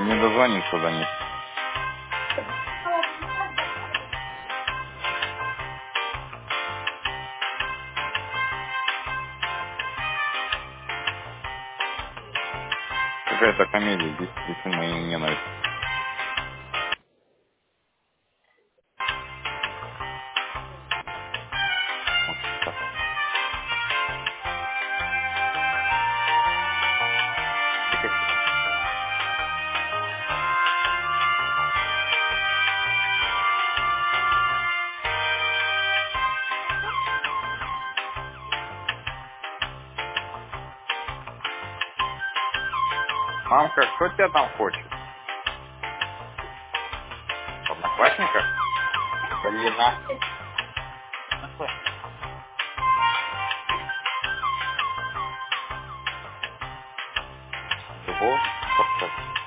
Не дозвониться до них. Какая-то комедия, действительно, и ненависть. Вот так. Мамка, кто тебя там хочет? Одноклассника? Полина. Ого, как так?